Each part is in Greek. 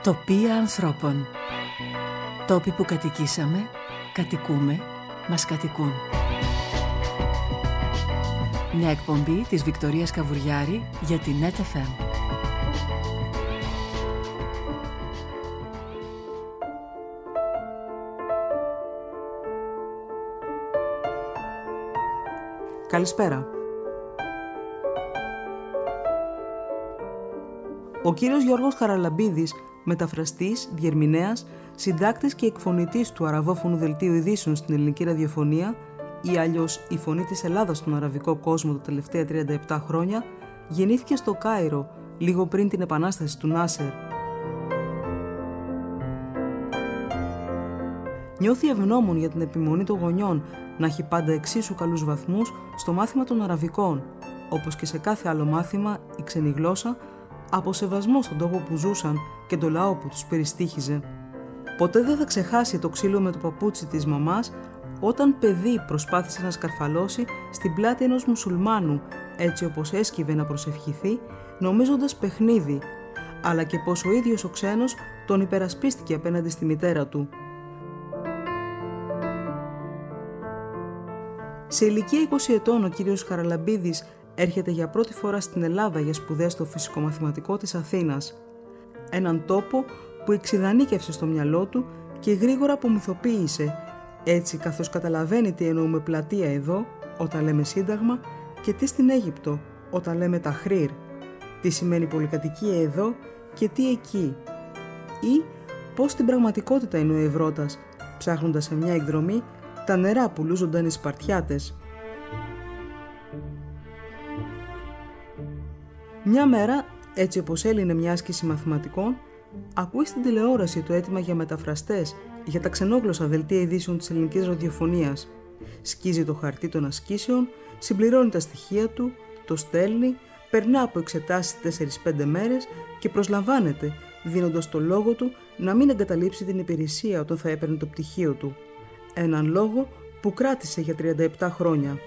Τοπία ανθρώπων. Τόποι που κατοικήσαμε, κατοικούμε, μας κατοικούν. Μια εκπομπή της Βικτωρίας Καβουριάρη για την NetFM. Καλησπέρα. Ο κύριος Γιώργος Χαραλαμπίδης, μεταφραστής, διερμηνέας, συντάκτης και εκφωνητής του αραβόφωνου δελτίου ειδήσεων στην ελληνική ραδιοφωνία ή αλλιώς η φωνή της Ελλάδας στον αραβικό κόσμο τα τελευταία 37 χρόνια, γεννήθηκε στο Κάιρο λίγο πριν την επανάσταση του Νάσερ. Νιώθει ευγνώμων για την επιμονή των γονιών να έχει πάντα εξίσου καλούς βαθμούς στο μάθημα των αραβικών, όπως και σε κάθε άλλο μάθημα η ξένη γλώσσα, από σεβασμό στον τόπο που ζούσαν και το λαό που τους περιστοίχιζε. Ποτέ δεν θα ξεχάσει το ξύλο με το παπούτσι της μαμάς όταν παιδί προσπάθησε να σκαρφαλώσει στην πλάτη ενός μουσουλμάνου, έτσι όπως έσκυβε να προσευχηθεί, νομίζοντας παιχνίδι, αλλά και πως ο ίδιος ο ξένος τον υπερασπίστηκε απέναντι στη μητέρα του. Σε ηλικία 20 ετών ο κύριος Χαραλαμπίδης έρχεται για πρώτη φορά στην Ελλάδα για σπουδές στο φυσικομαθηματικό της Αθήνας. Έναν τόπο που εξιδανίκευσε στο μυαλό του και γρήγορα απομυθοποίησε, έτσι καθώς καταλαβαίνει τι εννοούμε πλατεία εδώ όταν λέμε σύνταγμα και τι στην Αίγυπτο όταν λέμε ταχρήρ, τι σημαίνει πολυκατοικία εδώ και τι εκεί, ή πώς στην πραγματικότητα είναι ο Ευρώτας, ψάχνοντας σε μια εκδρομή τα νερά που λούζονταν οι Σπαρτιάτες. Μια μέρα, έτσι όπως έλυνε μια άσκηση μαθηματικών, ακούει στην τηλεόραση το αίτημα για μεταφραστές για τα ξενόγλωσσα δελτία ειδήσεων της ελληνικής ραδιοφωνίας. Σκίζει το χαρτί των ασκήσεων, συμπληρώνει τα στοιχεία του, το στέλνει, περνά από εξετάσεις 4-5 μέρες και προσλαμβάνεται, δίνοντας το λόγο του να μην εγκαταλείψει την υπηρεσία όταν θα έπαιρνε το πτυχίο του. Έναν λόγο που κράτησε για 37 χρόνια.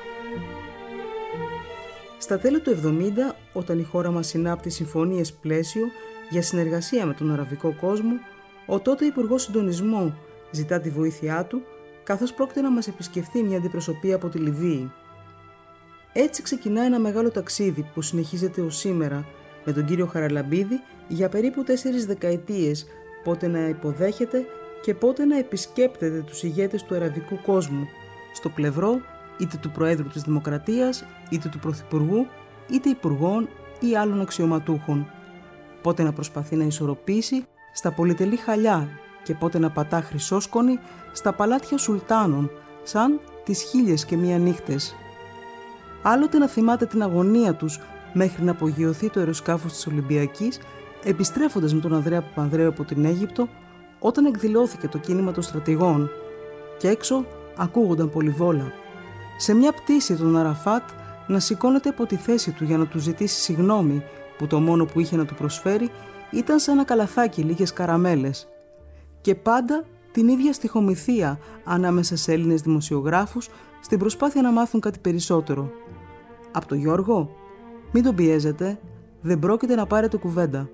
Στα τέλη του 70, όταν η χώρα μας συνάπτει συμφωνίες πλαίσιο για συνεργασία με τον αραβικό κόσμο, ο τότε Υπουργός Συντονισμού ζητά τη βοήθειά του, καθώς πρόκειται να μας επισκεφθεί μια αντιπροσωπεία από τη Λιβύη. Έτσι ξεκινά ένα μεγάλο ταξίδι που συνεχίζεται ως σήμερα, με τον κύριο Χαραλαμπίδη για περίπου 4 δεκαετίες, πότε να υποδέχεται και πότε να επισκέπτεται τους ηγέτες του αραβικού κόσμου, στο πλευρό είτε του Προέδρου της Δημοκρατίας, είτε του Πρωθυπουργού, είτε υπουργών ή άλλων αξιωματούχων. Πότε να προσπαθεί να ισορροπήσει στα πολυτελή χαλιά και πότε να πατά χρυσόσκονη στα παλάτια σουλτάνων, σαν τις 1001 νύχτες. Άλλοτε να θυμάται την αγωνία τους μέχρι να απογειωθεί το αεροσκάφος της Ολυμπιακής, επιστρέφοντας με τον Ανδρέα Παπανδρέου από την Αίγυπτο, όταν εκδηλώθηκε το κίνημα των στρατηγών. Και έξω ακούγονταν πολυβόλα. Σε μια πτήση τον Αραφάτ να σηκώνεται από τη θέση του για να του ζητήσει συγγνώμη, που το μόνο που είχε να του προσφέρει ήταν σαν ένα καλαθάκι λίγες καραμέλες. Και πάντα την ίδια στιχομυθία ανάμεσα σε Έλληνες δημοσιογράφους στην προσπάθεια να μάθουν κάτι περισσότερο. Από το Γιώργο, μην τον πιέζετε, δεν πρόκειται να πάρετε κουβέντα.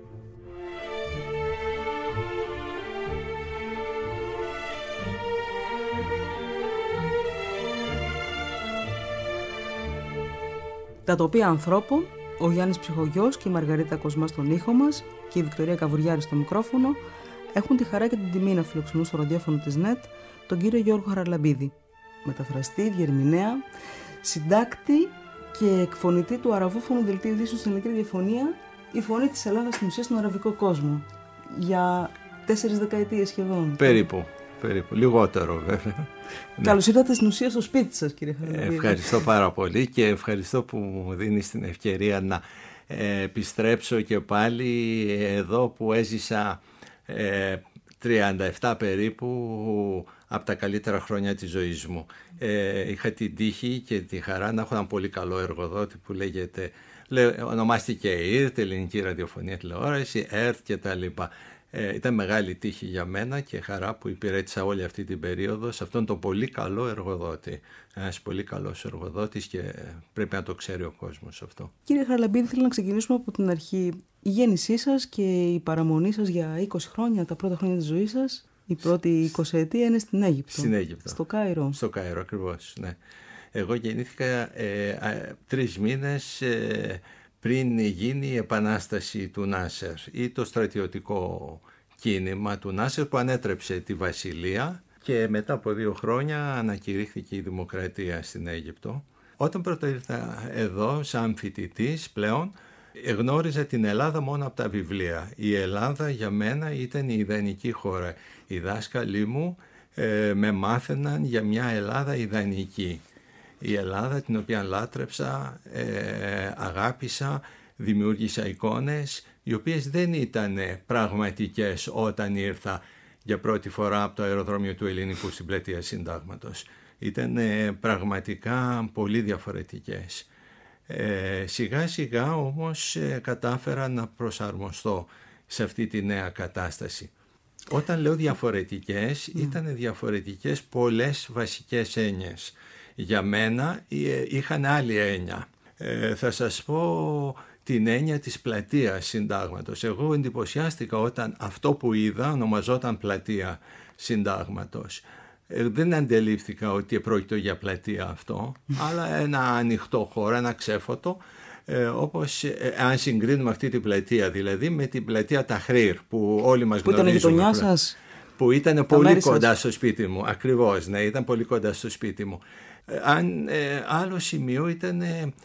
Τα τοπία ανθρώπων, ο Γιάννης Ψυχογιός και η Μαργαρίτα Κοσμά στον ήχο μας και η Βικτωρία Καβουριάρη στο μικρόφωνο έχουν τη χαρά και την τιμή να φιλοξενούν στο ραδιόφωνο της ΝΕΤ τον κύριο Γιώργο Χαραλαμπίδη, μεταφραστή, διερμηνέα, συντάκτη και εκφωνητή του αραβόφωνου δελτίου ειδήσεων στην ελληνική ραδιοφωνία, η φωνή της Ελλάδας στην ουσία στον αραβικό κόσμο. Για 4 δεκαετίες σχεδόν. Περίπου. Λιγότερο βέβαια. Καλώς ήρθατε στην ουσία στο σπίτι σας, κύριε Χαραλαμπίδη. Ευχαριστώ πάρα πολύ και ευχαριστώ που μου δίνεις την ευκαιρία να επιστρέψω και πάλι εδώ που έζησα 37 περίπου από τα καλύτερα χρόνια της ζωής μου. Είχα την τύχη και τη χαρά να έχω έναν πολύ καλό εργοδότη που ονομάστηκε ΕΡΤ, Ελληνική Ραδιοφωνία Τηλεόραση, ΕΡΤ και τα λοιπά. Ήταν μεγάλη τύχη για μένα και χαρά που υπηρέτησα όλη αυτή την περίοδο σε αυτόν τον πολύ καλό εργοδότη. Ένας πολύ καλός εργοδότης και πρέπει να το ξέρει ο κόσμος αυτό. Κύριε Χαραλαμπίδη, θέλω να ξεκινήσουμε από την αρχή. η γέννησή σας και η παραμονή σας για 20 χρόνια, τα πρώτα χρόνια της ζωής σας, η πρώτη 20ετία είναι στην Αίγυπτο. Στην Αίγυπτο. Στο Κάιρο. Στο Κάιρο, ακριβώς, ναι. Εγώ γεννήθηκα 3 μήνες πριν γίνει η επανάσταση του Νάσερ ή το στρατιωτικό κίνημα του Νάσερ που ανέτρεψε τη βασιλεία και μετά από 2 χρόνια ανακηρύχθηκε η δημοκρατία στην Αίγυπτο. Όταν πρώτα ήρθα εδώ σαν φοιτητής πλέον, γνώριζα την Ελλάδα μόνο από τα βιβλία. Η Ελλάδα για μένα ήταν η ιδανική χώρα. Οι δάσκαλοι μου με μάθαιναν για μια Ελλάδα ιδανική. Η Ελλάδα την οποία λάτρεψα, αγάπησα, δημιούργησα εικόνες οι οποίες δεν ήταν πραγματικές όταν ήρθα για πρώτη φορά από το αεροδρόμιο του Ελληνικού στην πλατεία Συντάγματος. Ήταν πραγματικά πολύ διαφορετικές. Σιγά σιγά όμως κατάφερα να προσαρμοστώ σε αυτή τη νέα κατάσταση. Όταν λέω διαφορετικές, ήταν διαφορετικές πολλές βασικές έννοιες. Για μένα είχαν άλλη έννοια. Θα σας πω την έννοια της πλατείας Συντάγματος. Εγώ εντυπωσιάστηκα όταν αυτό που είδα ονομαζόταν πλατεία Συντάγματος. Δεν αντελήφθηκα ότι πρόκειται για πλατεία αυτό, αλλά ένα ανοιχτό χώρο, ένα ξέφωτο, όπως αν συγκρίνουμε αυτή την πλατεία δηλαδή με την πλατεία Ταχρήρ που όλοι μας γνωρίζουμε. Που ήταν η γειτονιά σας. Που ήταν πολύ κοντά στο σπίτι μου. Ακριβώς, ναι, ήταν πολύ κοντά στο σπίτι μου. Άλλο σημείο ήταν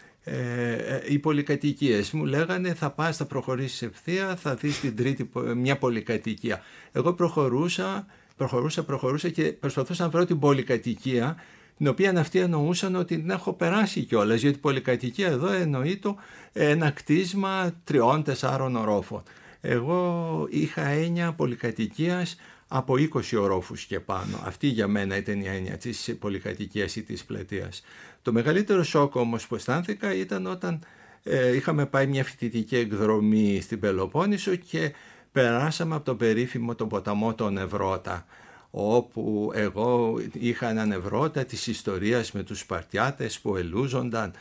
οι πολυκατοικίες. Μου λέγανε θα πας, θα προχωρήσεις ευθεία, θα δεις την τρίτη μια πολυκατοικία. Εγώ προχωρούσα και προσπαθούσα να βρω την πολυκατοικία, την οποία αυτοί εννοούσαν ότι την έχω περάσει κιόλας, γιατί η πολυκατοικία εδώ εννοεί ένα κτίσμα 3-4 ορόφων. Εγώ είχα έννοια πολυκατοικίας από 20 ορόφους και πάνω. Αυτή για μένα ήταν η έννοια της πολυκατοικίας ή της πλατείας. Το μεγαλύτερο σοκ όμως που αισθάνθηκα ήταν όταν είχαμε πάει μια φοιτητική εκδρομή στην Πελοπόννησο και περάσαμε από τον περίφημο τον ποταμό τον Ευρώτα, όπου εγώ είχα έναν Ευρώτα της ιστορίας με τους Σπαρτιάτες που ελούζονταν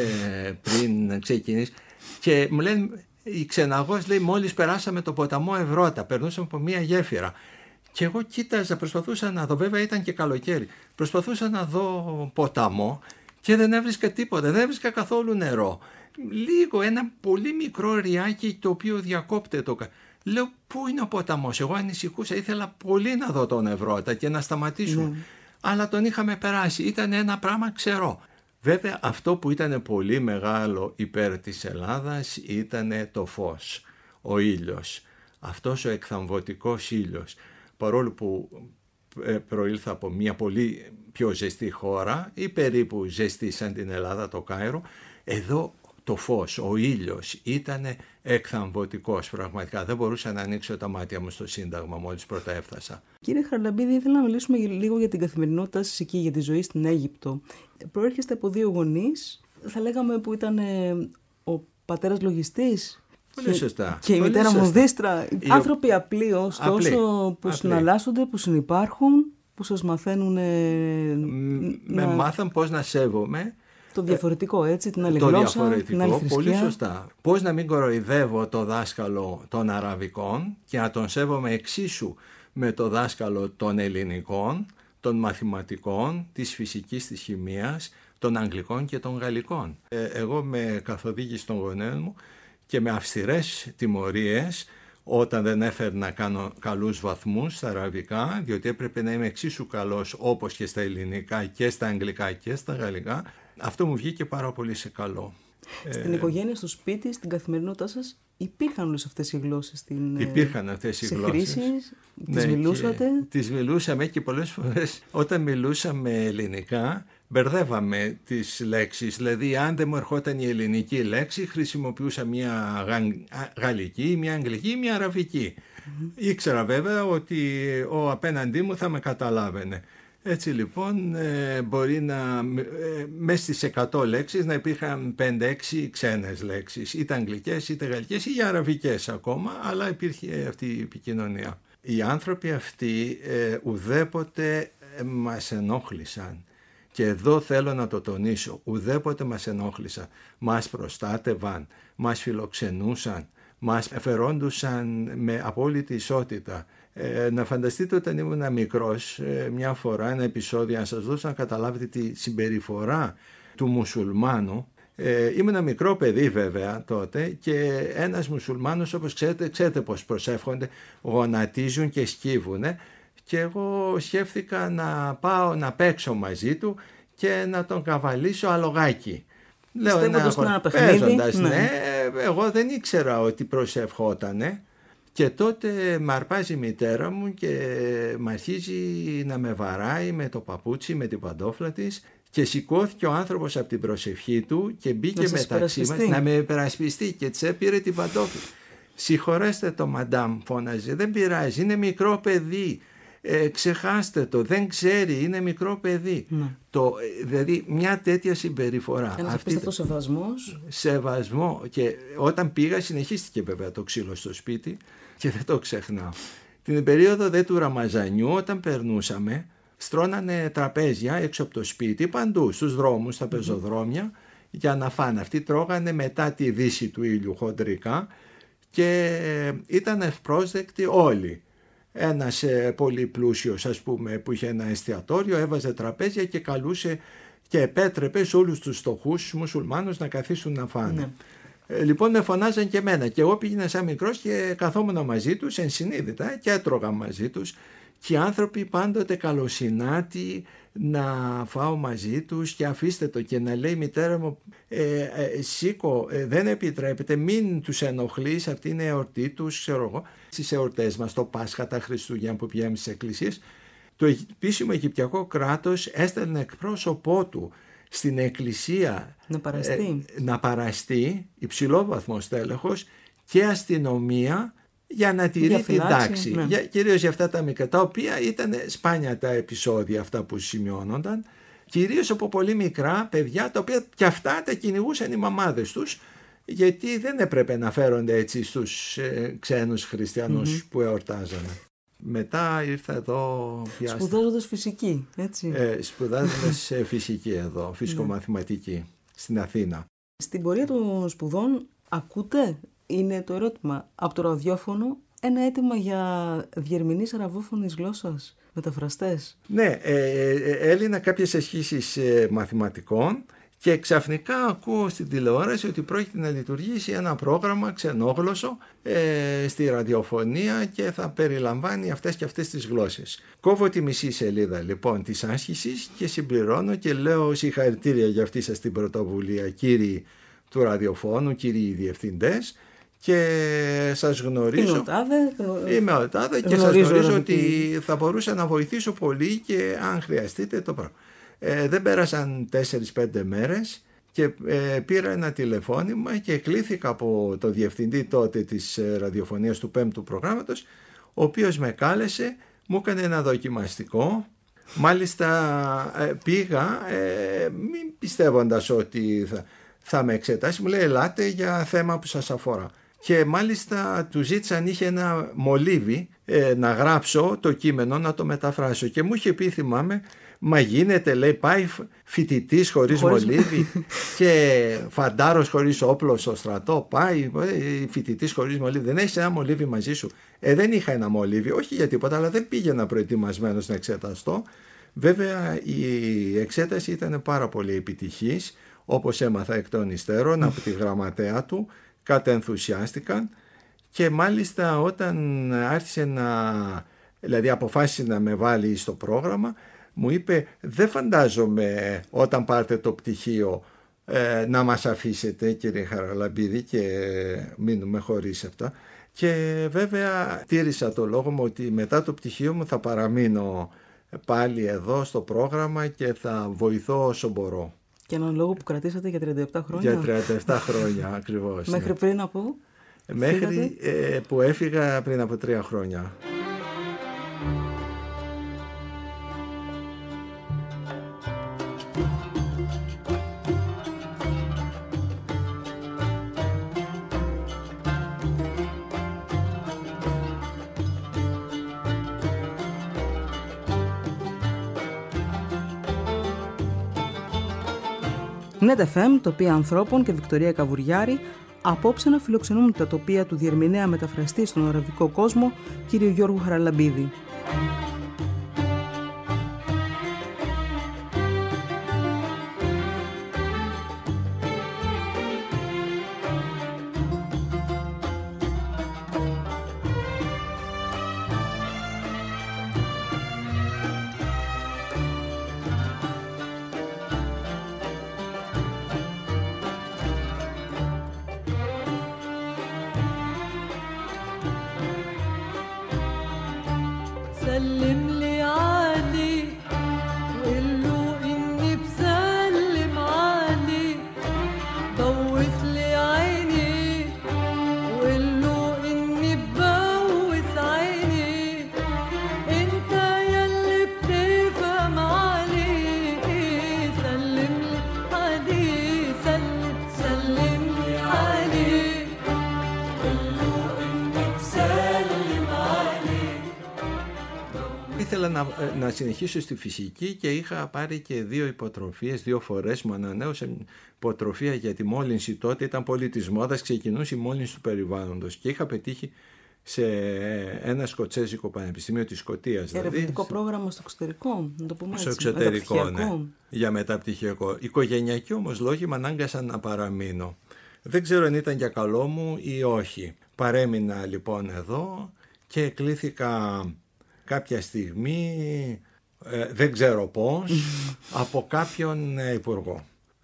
πριν ξεκινήσει. Και μου λένε, η ξεναγός λέει, μόλις περάσαμε τον ποταμό Ευρώτα, περνούσαμε από μια γέφυρα. Και εγώ κοίταζα, προσπαθούσα να δω, βέβαια ήταν και καλοκαίρι, προσπαθούσα να δω ποταμό και δεν έβρισκα τίποτα, δεν έβρισκα καθόλου νερό. Λίγο, ένα πολύ μικρό ριάκι το οποίο διακόπτε Λέω, πού είναι ο ποταμός? Εγώ ανησυχούσα, ήθελα πολύ να δω τον Ευρώτα και να σταματήσουμε. Αλλά τον είχαμε περάσει, ήταν ένα πράγμα ξερό. Βέβαια αυτό που ήταν πολύ μεγάλο υπέρ της Ελλάδας ήταν το φως, ο ήλιος. Αυτός ο εκθαμβωτικός ήλιος. Παρόλο που προήλθα από μια πολύ πιο ζεστή χώρα ή περίπου ζεστή σαν την Ελλάδα, το Κάιρο, εδώ το φως, ο ήλιος ήταν εκθαμβωτικός πραγματικά. Δεν μπορούσα να ανοίξω τα μάτια μου στο Σύνταγμα μόλις πρώτα έφτασα. Κύριε Χαραλαμπίδη, ήθελα να μιλήσουμε λίγο για την καθημερινότητα σας εκεί, για τη ζωή στην Αίγυπτο. Προέρχεστε από 2 γονείς, θα λέγαμε που ήταν ο πατέρας λογιστής. Πολύ σωστά. Και η μητέρα μοδίστρα. Άνθρωποι απλοί, ωστόσο, που συναλλάσσονται, που συνυπάρχουν, που σας μαθαίνουν. Μάθαν πώς να σέβομαι. Το διαφορετικό, έτσι, την άλλη γλώσσα, την άλλη θρησκεία. Πολύ σωστά. Πώς να μην κοροϊδεύω το δάσκαλο των αραβικών και να τον σέβομαι εξίσου με το δάσκαλο των ελληνικών, των μαθηματικών, της φυσικής, της χημείας, των αγγλικών και των γαλλικών. Εγώ με καθοδήγηση των γονέων μου και με αυστηρές τιμωρίες όταν δεν έφερνα να κάνω καλούς βαθμούς στα αραβικά, διότι έπρεπε να είμαι εξίσου καλός όπως και στα ελληνικά και στα αγγλικά και στα γαλλικά, αυτό μου βγήκε πάρα πολύ σε καλό. Στην οικογένεια, στο σπίτι, στην καθημερινότητά σας, υπήρχαν όλες αυτές οι γλώσσες? Υπήρχαν αυτές οι γλώσσες. Χρήσεις, τις μιλούσατε? Τις μιλούσαμε και πολλές φορές όταν μιλούσαμε ελληνικά μπερδεύαμε τις λέξεις. Δηλαδή αν δεν μου ερχόταν η ελληνική λέξη χρησιμοποιούσα μια γαλλική, μια αγγλική, μια αραβική. Ήξερα βέβαια ότι ο απέναντί μου θα με καταλάβαινε. Έτσι λοιπόν μπορεί να μέσα στις 100 λέξεις να υπήρχαν 5-6 ξένες λέξεις, είτε αγγλικές είτε γαλλικές ή αραβικές ακόμα, αλλά υπήρχε αυτή η επικοινωνία. Οι άνθρωποι αυτοί ουδέποτε μας ενόχλησαν και εδώ θέλω να το τονίσω, ουδέποτε μας ενόχλησαν, μας προστάτευαν, μας φιλοξενούσαν, μας εφερόντουσαν με απόλυτη ισότητα. Να φανταστείτε όταν ήμουν μικρός, μια φορά ένα επεισόδιο, να σας δώσω να καταλάβετε τη συμπεριφορά του μουσουλμάνου. Ήμουν μικρό παιδί βέβαια τότε και ένας μουσουλμάνος, όπως ξέρετε πώς προσεύχονται, γονατίζουν και σκύβουν, και εγώ σκέφτηκα να πάω να παίξω μαζί του και να τον καβαλήσω αλογάκι. Λέω παίζοντας, ναι, εγώ δεν ήξερα ότι προσευχότανε. Και τότε με αρπάζει η μητέρα μου και με αρχίζει να με βαράει με το παπούτσι, με την παντόφλα της, και σηκώθηκε ο άνθρωπος από την προσευχή του και μπήκε μεταξύ μας να με υπερασπιστεί και της έπειρε την παντόφλα. «Συγχωρέστε το μαντάμ», φώναζε, «δεν πειράζει, είναι μικρό παιδί, ξεχάστε το, δεν ξέρει, είναι μικρό παιδί». Δηλαδή μια τέτοια συμπεριφορά. Ένας απίστευτος σεβασμός. Σεβασμό. Και όταν πήγα συνεχίστηκε βέβαια το ξύλο στο σπίτι και δεν το ξεχνάω. Την περίοδο δε του Ραμαζανιού, όταν περνούσαμε, στρώνανε τραπέζια έξω από το σπίτι, παντού, στους δρόμους, στα πεζοδρόμια, για να φάνε. Αυτοί τρώγανε μετά τη δύση του ήλιου χοντρικά και ήταν ευπρόσδεκτοι όλοι. Ένας πολύ πλούσιος, ας πούμε, που είχε ένα εστιατόριο, έβαζε τραπέζια και καλούσε και επέτρεπε σε όλους τους φτωχούς μουσουλμάνους να καθίσουν να φάνε. Λοιπόν, με φωνάζαν και εμένα και εγώ πήγαινα σαν μικρός και καθόμουν μαζί τους ενσυνείδητα και έτρωγα μαζί τους, και οι άνθρωποι πάντοτε καλοσυνάτοι να φάω μαζί τους, και αφήστε το, και να λέει η μητέρα μου σήκω, δεν επιτρέπεται, μην τους ενοχλείς, αυτή είναι η εορτή τους, ξέρω εγώ. Στις εορτές μας, το Πάσχα, τα Χριστούγεννα που πηγαίνουμε στις εκκλησίες, το επίσημο Αιγυπτιακό κράτος έστελνε εκπρόσωπό του στην εκκλησία να παραστεί, υψηλόβαθμος τέλεχος, και αστυνομία για να τηρεί την τάξη. Κυρίως για αυτά τα μικρά, τα οποία ήταν σπάνια τα επεισόδια αυτά που σημειώνονταν, κυρίως από πολύ μικρά παιδιά, τα οποία και αυτά τα κυνηγούσαν οι μαμάδες τους, γιατί δεν έπρεπε να φέρονται έτσι στους ξένους χριστιανούς που εορτάζανε. Μετά ήρθα εδώ σπουδάζοντας φυσική, έτσι. Σπουδάζοντας φυσική εδώ, φυσικομαθηματική, στην Αθήνα. Στην πορεία των σπουδών ακούτε, είναι το ερώτημα, από το ραδιόφωνο ένα αίτημα για διερμηνείς αραβόφωνης γλώσσας, μεταφραστές? Ναι, έλυνα κάποιες ασχήσεις μαθηματικών και ξαφνικά ακούω στην τηλεόραση ότι πρόκειται να λειτουργήσει ένα πρόγραμμα ξενόγλωσσο στη ραδιοφωνία και θα περιλαμβάνει αυτές και αυτές τις γλώσσες. Κόβω τη μισή σελίδα λοιπόν της άσκησης και συμπληρώνω και λέω συγχαρητήρια για αυτή σας την πρωτοβουλία, κύριοι του ραδιοφώνου, κύριοι διευθυντές, και σας γνωρίζω. Είμαι ο τάδε και σας γνωρίζω ότι θα μπορούσα να βοηθήσω πολύ και αν χρειαστείτε το πράγμα. Δεν πέρασαν 4-5 μέρες και πήρα ένα τηλεφώνημα και κλήθηκα από το διευθυντή τότε της ραδιοφωνίας του 5ου προγράμματος, ο οποίος με κάλεσε, μου έκανε ένα δοκιμαστικό. Μάλιστα πήγα μην πιστεύοντας ότι θα με εξετάσει, μου λέει ελάτε για θέμα που σας αφορά. Και μάλιστα του ζήτησα αν είχε ένα μολύβι να γράψω το κείμενο, να το μεταφράσω, και μου είχε πει, θυμάμαι, μα γίνεται, λέει, πάει φοιτητής χωρίς μολύβι και φαντάρος χωρίς όπλο στο στρατό, πάει φοιτητής χωρίς μολύβι, δεν έχεις ένα μολύβι μαζί σου? Δεν είχα ένα μολύβι, όχι για τίποτα, αλλά δεν πήγαινα προετοιμασμένος να εξεταστώ. Βέβαια η εξέταση ήταν πάρα πολύ επιτυχής, όπως έμαθα εκ των υστέρων από τη γραμματέα του, κατενθουσιάστηκαν, και μάλιστα όταν άρχισε δηλαδή αποφάσισε να με βάλει στο πρόγραμμα, μου είπε δεν φαντάζομαι όταν πάρετε το πτυχίο να μας αφήσετε, κύριε Χαραλαμπίδη, και μείνουμε χωρίς αυτά. Και βέβαια τήρησα το λόγο μου ότι μετά το πτυχίο μου θα παραμείνω πάλι εδώ στο πρόγραμμα και θα βοηθώ όσο μπορώ. Και έναν λόγο που κρατήσατε για 37 χρόνια. Για 37 χρόνια ακριβώς. Μέχρι πριν από? Μέχρι που έφυγα πριν από 3 χρόνια. NetFM, τοπία ανθρώπων και Βικτωρία Καβουριάρη, Απόψε να φιλοξενούμε τα τοπία του διερμηνέα μεταφραστή στον αραβικό κόσμο, κύριο Γιώργου Χαραλαμπίδη. سلم لي علي وقول له إني بسلم علي بوس لي عيني وقول له إني ببوس عيني أنت يلي بتفهم علي سلم لي علي سلم لي علي قول له إني بسلم علي. Ήθελα να συνεχίσω στη φυσική και είχα πάρει και 2 υποτροφίες, 2 φορές μου ανανέωσε υποτροφία για τη μόλυνση. Τότε ήταν πολύ της μόδας, ξεκινούσε η μόλυνση του περιβάλλοντος και είχα πετύχει σε ένα σκοτσέζικο πανεπιστήμιο της Σκωτίας. Ερευνητικό πρόγραμμα στο εξωτερικό, να το πούμε έτσι. Στο εξωτερικό, ναι, για μεταπτυχιακό. Οικογενειακοί όμως λόγοι με ανάγκασαν να παραμείνω. Δεν ξέρω αν ήταν για καλό μου ή όχι. Παρέμεινα λοιπόν εδώ και κλήθηκα κάποια στιγμή, δεν ξέρω πώς, από κάποιον υπουργό.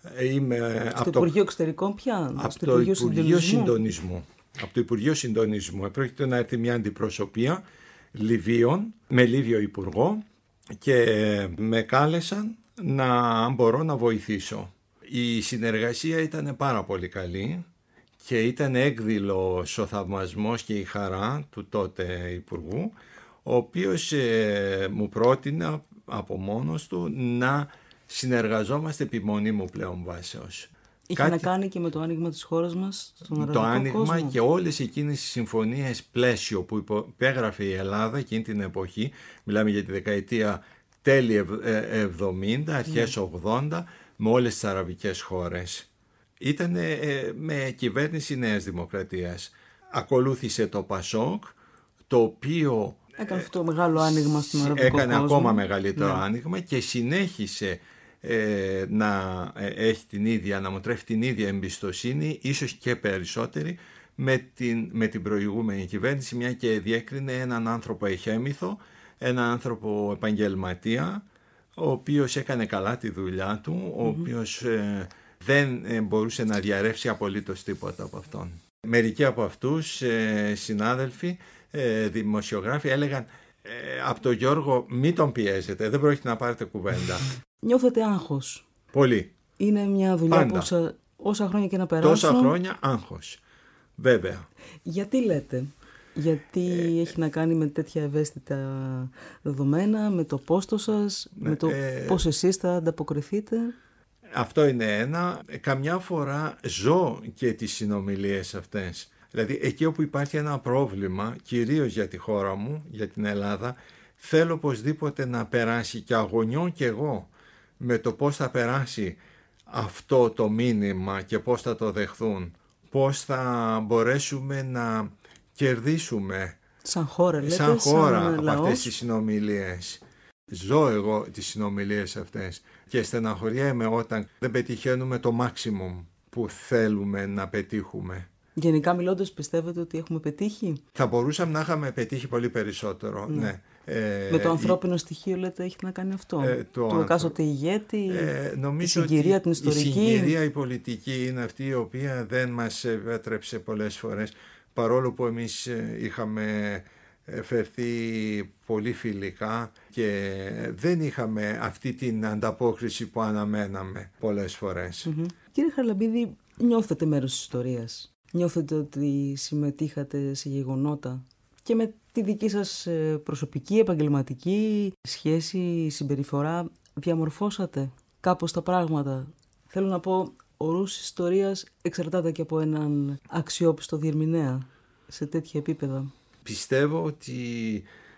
Στο Υπουργείο Εξωτερικών πια? Από το Υπουργείο Συντονισμού. Από το Υπουργείο Συντονισμού. Πρόκειται να έρθει μια αντιπροσωπεία Λιβύων, με Λίβιο υπουργό, και με κάλεσαν να μπορώ να βοηθήσω. Η συνεργασία ήταν πάρα πολύ καλή και ήταν έκδηλος ο θαυμασμός και η χαρά του τότε υπουργού, ο οποίος μου πρότεινε από μόνος του να συνεργαζόμαστε επί μονίμου πλέον βάσεως. Είχε να κάνει και με το άνοιγμα της χώρας μας στον αραβικό κόσμο. Το άνοιγμα και όλες εκείνες τις συμφωνίες πλαίσιο που υπέγραφε η Ελλάδα εκείνη την εποχή, μιλάμε για τη δεκαετία τέλη 70, αρχές 80, με όλες τις αραβικές χώρες. Ήταν με κυβέρνηση Νέας Δημοκρατίας. Ακολούθησε το Πασόκ, το οποίο έκανε αυτό το μεγάλο άνοιγμα στον αραβικό κόσμο. Έκανε ακόμα μεγαλύτερο άνοιγμα και συνέχισε να έχει να μου τρέφει την ίδια εμπιστοσύνη, ίσως και περισσότερη, με την προηγούμενη κυβέρνηση, μια και διέκρινε έναν άνθρωπο εχέμηθο, έναν άνθρωπο επαγγελματία, ο οποίος έκανε καλά τη δουλειά του, ο οποίος δεν μπορούσε να διαρρεύσει απολύτως τίποτα από αυτόν. Μερικοί από αυτούς συνάδελφοι, δημοσιογράφοι, έλεγαν από τον Γιώργο μην τον πιέζετε, δεν πρόκειται να πάρετε κουβέντα. Νιώθετε άγχος? Πολύ. Είναι μια δουλειά που όσα χρόνια και να περάσουν. Τόσα χρόνια άγχος, βέβαια. Γιατί λέτε? Γιατί έχει να κάνει με τέτοια ευαίσθητα δεδομένα, με το πόστο σας, με το πώς εσείς θα ανταποκριθείτε? Αυτό είναι ένα. Καμιά φορά ζω και τις συνομιλίες αυτές. Δηλαδή εκεί όπου υπάρχει ένα πρόβλημα, κυρίως για τη χώρα μου, για την Ελλάδα, θέλω οπωσδήποτε να περάσει και αγωνιώ κι εγώ με το πώς θα περάσει αυτό το μήνυμα και πώς θα το δεχθούν. Πώς θα μπορέσουμε να κερδίσουμε σαν χώρα, λέτε, σαν από λαός, αυτές τις συνομιλίες. Ζω εγώ τις συνομιλίες αυτές και στεναχωριέμαι όταν δεν πετυχαίνουμε το maximum που θέλουμε να πετύχουμε. Γενικά μιλώντας, πιστεύετε ότι έχουμε πετύχει? Θα μπορούσαμε να είχαμε πετύχει πολύ περισσότερο, ναι. Με το ανθρώπινο στοιχείο, λέτε, έχει να κάνει αυτό? Το εκάστοτε ηγέτη, τη συγκυρία, την ιστορική. Η συγκυρία, η πολιτική είναι αυτή η οποία δεν μας επέτρεψε πολλές φορές, παρόλο που εμείς είχαμε φερθεί πολύ φιλικά και δεν είχαμε αυτή την ανταπόκριση που αναμέναμε πολλές φορές. Κύριε Χαραλαμπίδη, νιώθετε μέρος της ιστορίας? Νιώθετε ότι συμμετείχατε σε γεγονότα και με τη δική σας προσωπική, επαγγελματική σχέση, συμπεριφορά διαμορφώσατε κάπως τα πράγματα? Θέλω να πω, ο ρούς της ιστορίας εξαρτάται και από έναν αξιόπιστο διερμηνέα σε τέτοια επίπεδα. Πιστεύω ότι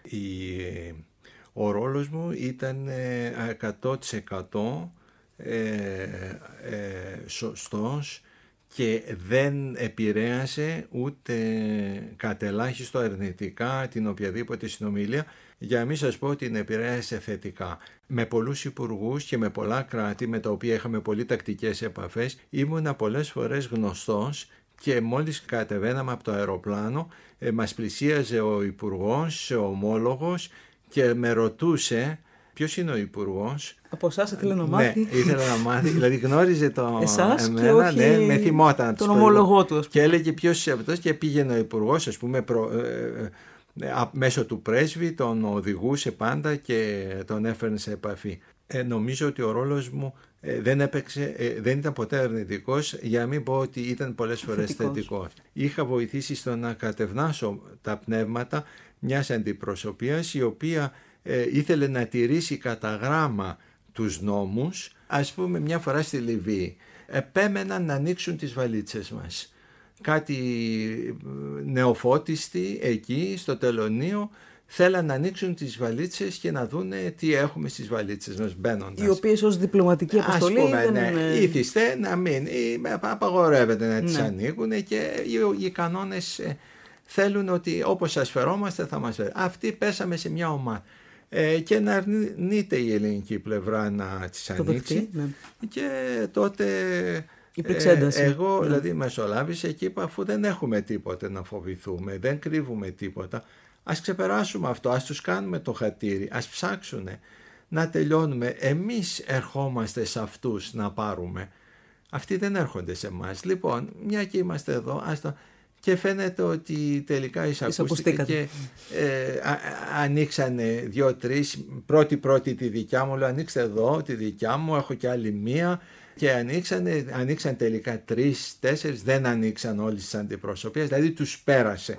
ο ρόλος μου ήταν 100% σωστός και δεν επηρέασε ούτε κατελάχιστο αρνητικά την οποιαδήποτε συνομιλία, για να μην σας πω ότι την επηρέασε θετικά. Με πολλούς υπουργούς και με πολλά κράτη με τα οποία είχαμε πολύ τακτικές επαφές, ήμουνα πολλές φορές γνωστός και μόλις κατεβαίναμε από το αεροπλάνο μας πλησίαζε ο υπουργός, ο ομόλογος και με ρωτούσε ποιος είναι ο υπουργός. Από εσάς ήθελε να μάθει. Ναι, ήθελε να μάθει, δηλαδή γνώριζε εσάς εμένα, και όχι ναι, με θυμόταν τον ομολογό του. Και έλεγε ποιος είσαι αυτός και πήγαινε ο υπουργός, ας πούμε, μέσω του πρέσβη, τον οδηγούσε πάντα και τον έφερνε σε επαφή. Νομίζω ότι ο ρόλος μου δεν ήταν ποτέ αρνητικός, για να μην πω ότι ήταν πολλές φορές θετικός. Είχα βοηθήσει στο να κατευνάσω τα πνεύματα μιας αντιπροσωπείας η οποία ήθελε να τηρήσει κατά γράμμα τους νόμους. Ας πούμε, μια φορά στη Λιβύη επέμεναν να ανοίξουν τις βαλίτσες μας. Κάτι νεοφώτιστοι εκεί στο τελωνείο θέλαν να ανοίξουν τις βαλίτσες και να δούνε τι έχουμε στις βαλίτσες μας μπαίνοντας. Οι οποίες ως διπλωματική αποστολή ήθιστε να μην, απαγορεύεται να τις ανοίγουν και οι κανόνες θέλουν ότι όπως σας φερόμαστε θα μας φέρουν. Αυτοί πέσαμε σε μια ομάδα και να αρνείται η ελληνική πλευρά να τις ανοίξει και τότε εγώ δηλαδή μεσολάβησα και είπα, αφού δεν έχουμε τίποτε να φοβηθούμε, δεν κρύβουμε τίποτα, ας ξεπεράσουμε αυτό, ας τους κάνουμε το χατήρι, ας ψάξουνε να τελειώνουμε. Εμείς ερχόμαστε σε αυτούς να πάρουμε, αυτοί δεν έρχονται σε εμάς. Λοιπόν, μια και είμαστε εδώ, και φαίνεται ότι τελικά εισακούστηκε και ανοίξανε 2-3, πρώτη τη δικιά μου, λέω ανοίξτε εδώ τη δικιά μου, έχω και άλλη μία, και ανοίξαν τελικά 3-4, δεν ανοίξαν όλες τις αντιπροσωπείες, δηλαδή τους πέρασε.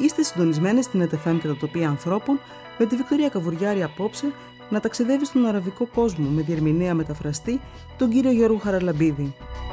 Είστε συντονισμένοι στην ΕΤΕΦΕΜ και τα τοπία ανθρώπων με τη Βικτωρία Καβουριάρη απόψε να ταξιδεύει στον αραβικό κόσμο με διερμηνέα μεταφραστή τον κύριο Γιώργο Χαραλαμπίδη.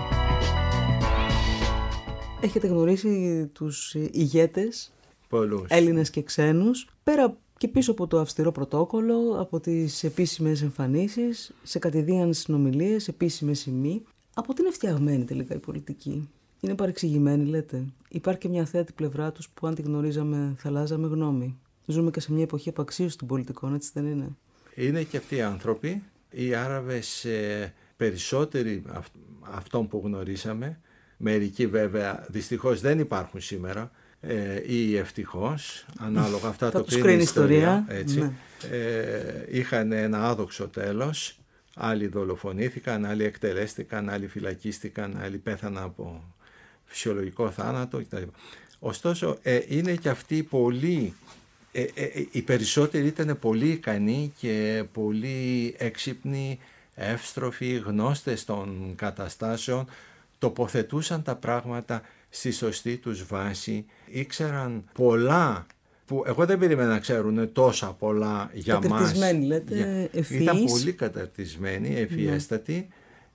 Έχετε γνωρίσει τους ηγέτες, πολλούς, Έλληνες και ξένους, πέρα και πίσω από το αυστηρό πρωτόκολλο, από τις επίσημες εμφανίσεις, σε κατηδίαν συνομιλίες, επίσημες ή μη. Από τι είναι φτιαγμένη τελικά η πολιτική? Είναι παρεξηγημένη, λέτε? Υπάρχει και μια θέατη πλευρά τους που αν τη γνωρίζαμε θα αλλάζαμε γνώμη? Ζούμε και σε μια εποχή απαξίωσης των πολιτικών, έτσι δεν είναι? Είναι και αυτοί οι άνθρωποι, οι Άραβες περισσότεροι αυτών που γνωρίσαμε, μερικοί βέβαια δυστυχώς δεν υπάρχουν σήμερα, ή ευτυχώς, ανάλογα αυτά το κρίνει η ιστορία, έτσι, ναι. Είχαν ένα άδοξο τέλος, άλλοι δολοφονήθηκαν, άλλοι εκτελέστηκαν, άλλοι φυλακίστηκαν, άλλοι πέθαναν από φυσιολογικό θάνατο κτλ. Ωστόσο είναι και αυτοί πολύ, οι περισσότεροι ήταν πολύ ικανοί και πολύ έξυπνοι, εύστροφοι, γνώστες των καταστάσεων, τοποθετούσαν τα πράγματα στη σωστή τους βάση, ήξεραν πολλά που εγώ δεν περίμενα να ξέρουν τόσα πολλά για μας. Καταρτισμένοι λέτε, ευφυείς. Ήταν πολύ καταρτισμένοι, ευφιέστατοι,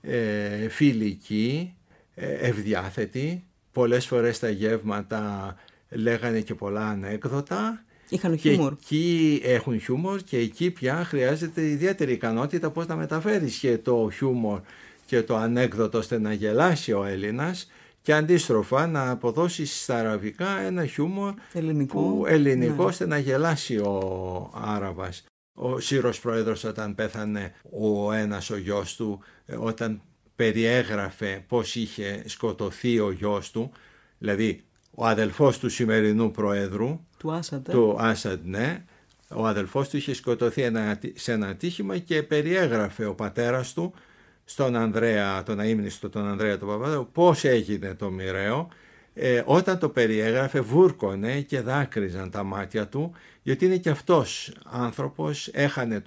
φιλικοί, ευδιάθετοι. Πολλές φορές στα γεύματα λέγανε και πολλά ανέκδοτα. Είχαν χιούμορ. Και εκεί έχουν χιούμορ και εκεί πια χρειάζεται ιδιαίτερη ικανότητα πώς να μεταφέρεις και το χιούμορ και το ανέκδοτο ώστε να γελάσει ο Έλληνας και αντίστροφα να αποδώσεις στα αραβικά ένα χιούμορ ελληνικό ώστε να γελάσει ο Άραβας. Ο Σύρος Πρόεδρος όταν πέθανε ο ένας ο γιος του, όταν περιέγραφε πώς είχε σκοτωθεί ο γιος του, δηλαδή ο αδελφός του σημερινού Προέδρου, του Άσαντ, ναι, ο αδελφός του είχε σκοτωθεί σε ένα ατύχημα και περιέγραφε ο πατέρας του στον Ανδρέα, τον αείμνηστο τον Ανδρέα τον Παπαδέου, πώς έγινε το μοιραίο. Όταν το περιέγραφε βούρκωνε και δάκρυζαν τα μάτια του, γιατί είναι και αυτός άνθρωπος, έχασε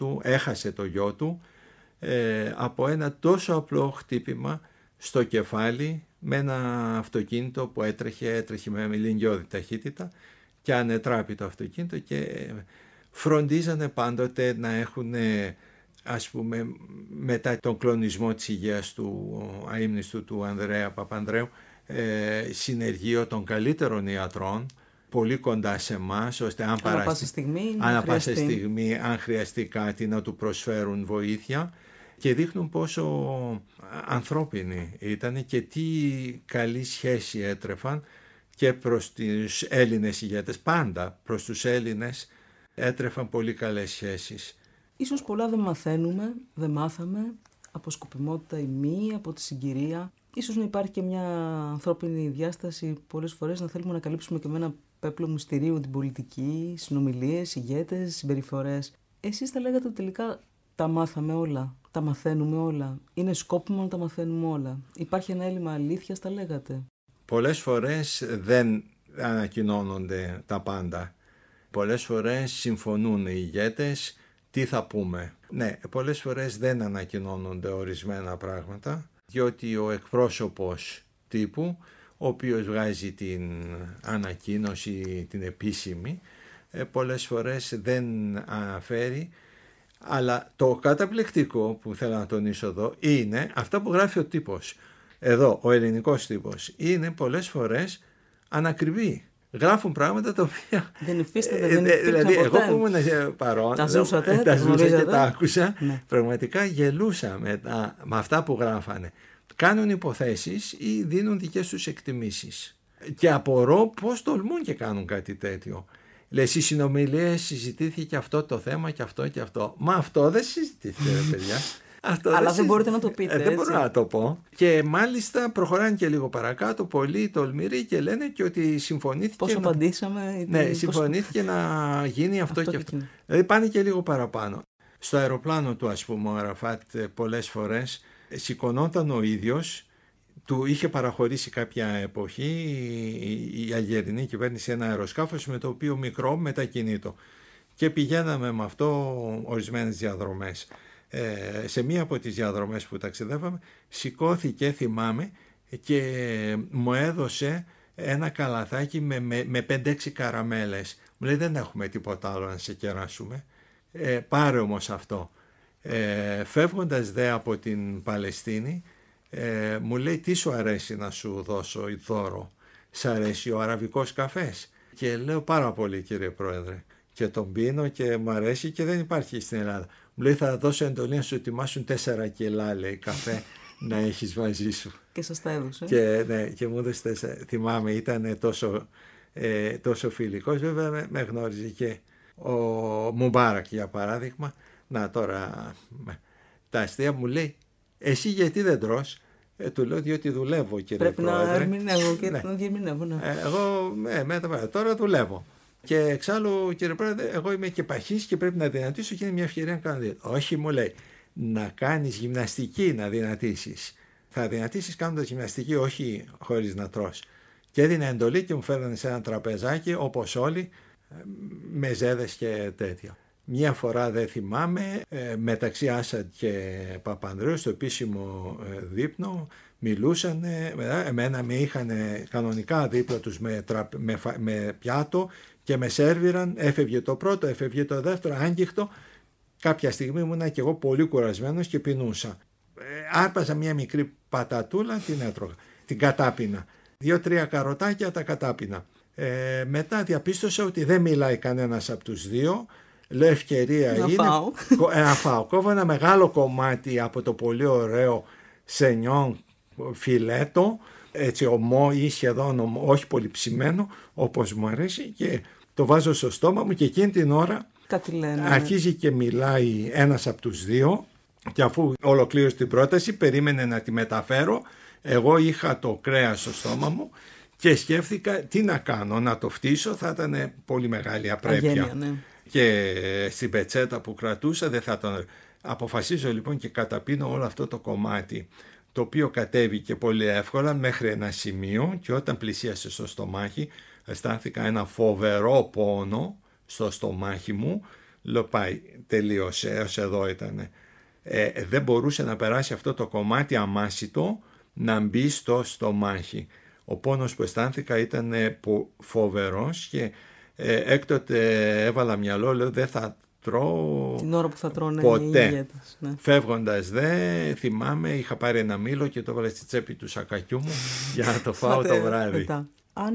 το γιο του από ένα τόσο απλό χτύπημα στο κεφάλι με ένα αυτοκίνητο που έτρεχε με μιλινγκιώδη ταχύτητα και ανετράπη το αυτοκίνητο και φροντίζανε πάντοτε να έχουν, ας πούμε, μετά τον κλονισμό της υγείας του αείμνηστου του Ανδρέα Παπανδρέου, συνεργείο των καλύτερων ιατρών, πολύ κοντά σε εμάς, ώστε αν πάσα στιγμή, αν χρειαστεί κάτι, να του προσφέρουν βοήθεια, και δείχνουν πόσο ανθρώπινοι ήταν και τι καλή σχέση έτρεφαν και προς τους Έλληνες ηγέτες. Πάντα προς τους Έλληνες έτρεφαν πολύ καλές σχέσεις. Ίσως πολλά δεν μάθαμε από σκοπιμότητα ή μη, από τη συγκυρία. Ίσως να υπάρχει και μια ανθρώπινη διάσταση πολλές φορές να θέλουμε να καλύψουμε και με ένα πέπλο μυστηρίου την πολιτική, συνομιλίες, ηγέτες, συμπεριφορές. Εσείς θα λέγατε ότι τελικά τα μάθαμε όλα, τα μαθαίνουμε όλα. Είναι σκόπιμο να τα μαθαίνουμε όλα. Υπάρχει ένα έλλειμμα αλήθειας, τα λέγατε? Πολλές φορές δεν ανακοινώνονται τα πάντα. Πολλές φορές συμφωνούν οι ηγέτες, τι θα πούμε. Ναι, πολλές φορές δεν ανακοινώνονται ορισμένα πράγματα, διότι ο εκπρόσωπος τύπου, ο οποίος βγάζει την ανακοίνωση, την επίσημη, πολλές φορές δεν αναφέρει. Αλλά το καταπληκτικό που θέλω να τονίσω εδώ είναι αυτά που γράφει ο τύπος. Εδώ, ο ελληνικός τύπος, είναι πολλές φορές ανακριβή. Γράφουν πράγματα τα οποία... Δεν υφίσταται, δεν υπήρχαν δηλαδή, ποτέ. εγώ που ήμουν παρόν, τα ζούσα και τα άκουσα, ναι. Πραγματικά γελούσα με αυτά που γράφανε. Κάνουν υποθέσεις ή δίνουν δικές τους εκτιμήσεις. Και απορώ πώς τολμούν και κάνουν κάτι τέτοιο. Λέει, στις συνομιλίες συζητήθηκε αυτό το θέμα και αυτό και αυτό. Μα αυτό δεν συζητήθηκε, ρε παιδιά. Αλλά δεν μπορείτε να το πείτε. Δεν μπορώ να το πω. Και μάλιστα προχωράνε και λίγο παρακάτω, πολύ τολμηροί, και λένε και ότι συμφωνήθηκε. Πώς απαντήσαμε. Ναι, συμφωνήθηκε να γίνει αυτό και αυτό. Δηλαδή πάνε και λίγο παραπάνω. Στο αεροπλάνο του, ας πούμε, ο Αραφάτ πολλές φορές σηκωνόταν ο ίδιος. Του είχε παραχωρήσει κάποια εποχή η Αλγερινή κυβέρνηση ένα αεροσκάφος με το οποίο μικρό μετακινήτο. Και πηγαίναμε με αυτό ορισμένες διαδρομές. Σε μία από τις διαδρομές που ταξιδεύαμε σηκώθηκε, θυμάμαι, και μου έδωσε ένα καλαθάκι με 5-6 καραμέλες. Μου λέει δεν έχουμε τίποτα άλλο να σε κεράσουμε. Πάρε όμως αυτό. Φεύγοντας δε από την Παλαιστίνη, μου λέει τι σου αρέσει να σου δώσω δώρο. Σ' αρέσει ο αραβικός καφές? Και λέω πάρα πολύ κύριε Πρόεδρε. Και τον πίνω και μου αρέσει και δεν υπάρχει στην Ελλάδα. Μου λέει θα δώσω εντολή να σου ετοιμάσουν 4 κιλά λέει καφέ να έχεις μαζί σου. Και σας τα έδωσε. Και μου έδωσε 4. Θυμάμαι ήταν τόσο φιλικός. Βέβαια με γνώριζε και ο Μουμπάρακ για παράδειγμα. Να τώρα τα αστεία μου λέει εσύ γιατί δεν τρως? Του λέω διότι δουλεύω κύριε Πρέπει Πρόεδρε. Να ερμηνεύω και να διερμηνεύω. Ναι. Εγώ τώρα δουλεύω. Και εξάλλου κύριε Πρόεδρε εγώ είμαι και παχής και πρέπει να δυνατήσω και είναι μια ευκαιρία να κάνω δίαιτα. Όχι μου λέει να κάνεις γυμναστική να δυνατήσεις. Θα δυνατήσεις κάνοντας γυμναστική όχι χωρίς να τρως. Και έδινε εντολή και μου φέρνανε σε ένα τραπεζάκι όπως όλοι με ζέδες και τέτοια. Μια φορά δεν θυμάμαι, μεταξύ Άσαντ και Παπανδρέου στο επίσημο δείπνο μιλούσαν, εμένα με είχαν κανονικά δίπλα τους με πιάτο και με σέρβιραν, έφευγε το πρώτο, έφευγε το δεύτερο, άγγιχτο. Κάποια στιγμή ήμουνα και εγώ πολύ κουρασμένος και πεινούσα. Άρπαζα μια μικρή πατατούλα, την έτρωγα, την κατάπινα. 2-3 καροτάκια τα κατάπινα. Μετά διαπίστωσα ότι δεν μιλάει κανένας από τους δύο. Λέω ευκαιρία να είναι να φάω. Κόβω ένα μεγάλο κομμάτι από το πολύ ωραίο σενιόν φιλέτο, έτσι ομό ή σχεδόν ομό, όχι πολύ ψημένο όπως μου αρέσει, και το βάζω στο στόμα μου και εκείνη την ώρα αρχίζει και μιλάει ένας από τους δύο και αφού ολοκλήρωσε την πρόταση περίμενε να τη μεταφέρω. Εγώ είχα το κρέας στο στόμα μου και σκέφτηκα τι να κάνω, να το φτύσω, θα ήταν πολύ μεγάλη απρέπεια. Αγένεια, ναι. Και στην πετσέτα που κρατούσα δεν θα τον... Αποφασίζω λοιπόν και καταπίνω όλο αυτό το κομμάτι, το οποίο κατέβηκε πολύ εύκολα μέχρι ένα σημείο και όταν πλησίασε στο στομάχι αισθάνθηκα ένα φοβερό πόνο στο στομάχι μου. Λέω πάει, τελείωσε, έως εδώ ήτανε. Δεν μπορούσε να περάσει αυτό το κομμάτι αμάσιτο να μπει στο στομάχι. Ο πόνος που αισθάνθηκα ήταν φοβερός και έκτοτε έβαλα μυαλό, λέω δεν θα τρώω την ώρα που θα τρώνε ποτέ. Οι ηγέτες, ναι. Φεύγοντας θυμάμαι είχα πάρει ένα μήλο και το έβαλα στη τσέπη του σακακιού μου για να το φάω το βράδυ. Μετά. Αν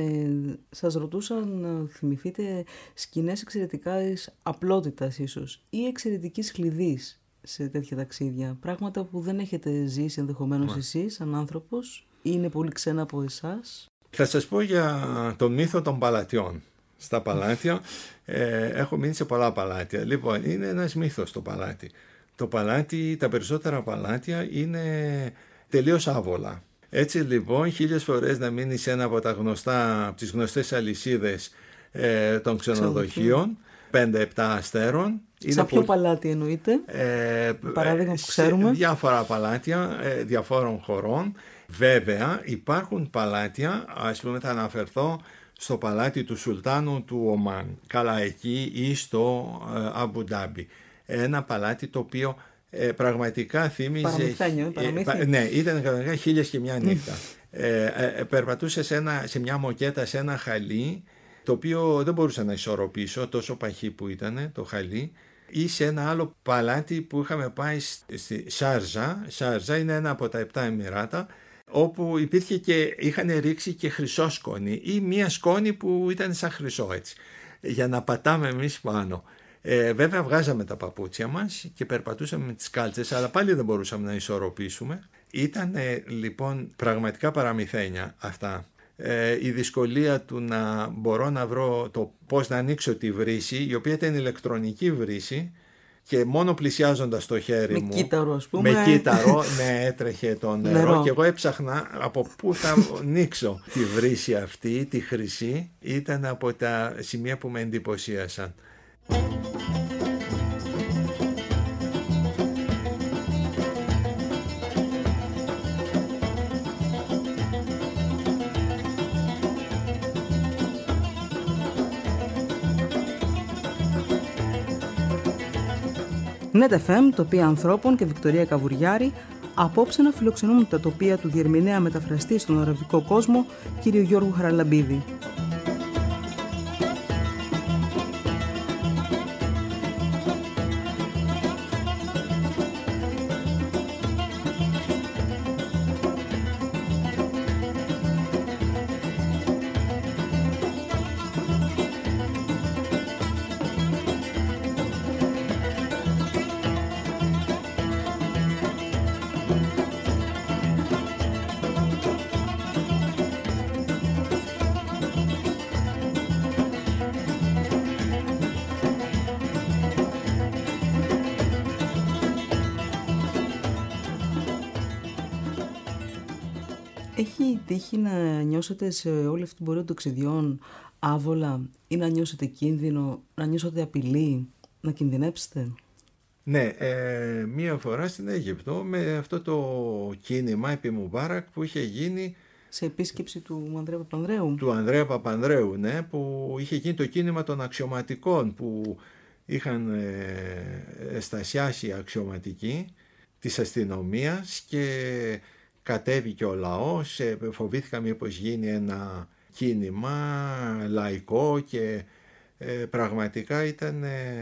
σας ρωτούσαν να θυμηθείτε σκηνές εξαιρετικής απλότητας ίσως ή εξαιρετικής κλειδής σε τέτοια ταξίδια, πράγματα που δεν έχετε ζήσει ενδεχομένως εσείς σαν άνθρωπος ή είναι πολύ ξένα από εσάς. Θα σας πω για τον μύθο των παλατιών. Στα παλάτια έχω μείνει σε πολλά παλάτια. Λοιπόν, είναι ένας μύθος το παλάτι. Το παλάτι, τα περισσότερα παλάτια είναι τελείως άβολα. Έτσι λοιπόν 1000 φορές να μείνει σε ένα από τις γνωστές αλυσίδες των ξενοδοχείων 5-7 αστέρων. Σε ποιο παλάτι εννοείται, παράδειγμα που ξέρουμε? Διάφορα παλάτια διαφόρων χωρών. Βέβαια υπάρχουν παλάτια, ας πούμε θα αναφερθώ στο παλάτι του Σουλτάνου του Ομάν, καλά εκεί ή στο Αμπου Ντάμπι. Ένα παλάτι το οποίο πραγματικά θύμιζε... Ναι, ήταν κανονικά 1001 νύχτα. Περπατούσε σε μια μοκέτα, σε ένα χαλί, το οποίο δεν μπορούσα να ισορροπήσω, τόσο παχύ που ήταν το χαλί, ή σε ένα άλλο παλάτι που είχαμε πάει στη Σάρζα. Σάρζα είναι ένα από τα 7 Εμιράτα, όπου υπήρχε και είχαν ρίξει και χρυσό σκόνη ή μία σκόνη που ήταν σαν χρυσό έτσι, για να πατάμε εμείς πάνω. Βέβαια βγάζαμε τα παπούτσια μας και περπατούσαμε με τις κάλτσες, αλλά πάλι δεν μπορούσαμε να ισορροπήσουμε. Ήταν λοιπόν πραγματικά παραμυθένια αυτά. Η δυσκολία του να μπορώ να βρω το πώς να ανοίξω τη βρύση, η οποία ήταν ηλεκτρονική βρύση, και μόνο πλησιάζοντας το χέρι μου, κύτταρο, ας πούμε. Με κύτταρο, ναι, έτρεχε το νερό και εγώ έψαχνα από πού θα ανοίξω τη βρύση αυτή, τη χρυσή. Ήταν από τα σημεία που με εντυπωσίασαν. NetFM, τοπία ανθρώπων και Βικτωρία Καβουριάρη, απόψε να φιλοξενούν τα τοπία του διερμηνέα μεταφραστή στον αραβικό κόσμο, κ. Γιώργου Χαραλαμπίδη. Έχει τύχει να νιώσετε σε όλη αυτή την πορεία των ταξιδιών άβολα ή να νιώσετε κίνδυνο, να νιώσετε απειλή, να κινδυνέψετε? Ναι, μία φορά στην Αίγυπτο με αυτό το κίνημα επί Μουμπάρακ που είχε γίνει σε επίσκεψη του Ανδρέα Παπανδρέου. Του Ανδρέα Παπανδρέου, ναι, που είχε γίνει το κίνημα των αξιωματικών που είχαν εστασιάσει οι αξιωματικοί της αστυνομίας και κατέβηκε ο λαός, φοβήθηκα μήπως γίνει ένα κίνημα λαϊκό και πραγματικά ήταν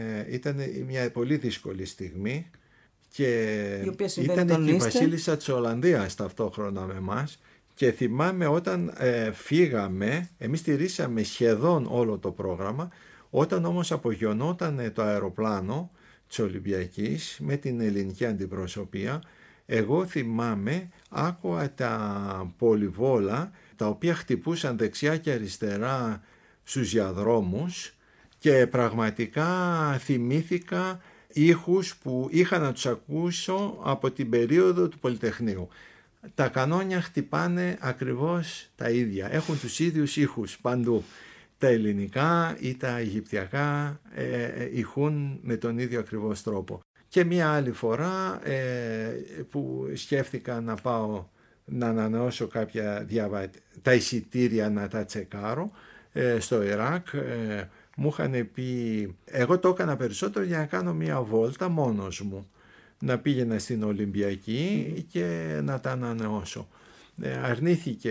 μια πολύ δύσκολη στιγμή και ήταν και η βασίλισσα της Ολλανδίας ταυτόχρονα με εμάς και θυμάμαι όταν φύγαμε, εμείς τηρήσαμε σχεδόν όλο το πρόγραμμα, όταν όμως απογειωνόταν το αεροπλάνο της Ολυμπιακής με την ελληνική αντιπροσωπεία, εγώ θυμάμαι, άκουα τα πολυβόλα τα οποία χτυπούσαν δεξιά και αριστερά στους διαδρόμους και πραγματικά θυμήθηκα ήχους που είχα να τους ακούσω από την περίοδο του Πολυτεχνείου. Τα κανόνια χτυπάνε ακριβώς τα ίδια, έχουν τους ίδιους ήχους παντού. Τα ελληνικά ή τα αιγυπτιακά ηχούν με τον ίδιο ακριβώς τρόπο. Και μία άλλη φορά που σκέφτηκα να πάω να ανανεώσω τα εισιτήρια να τα τσεκάρω στο Ιράκ, μου είχαν πει, εγώ το έκανα περισσότερο για να κάνω μία βόλτα μόνος μου, να πήγαινα στην Ολυμπιακή και να τα ανανεώσω. Αρνήθηκε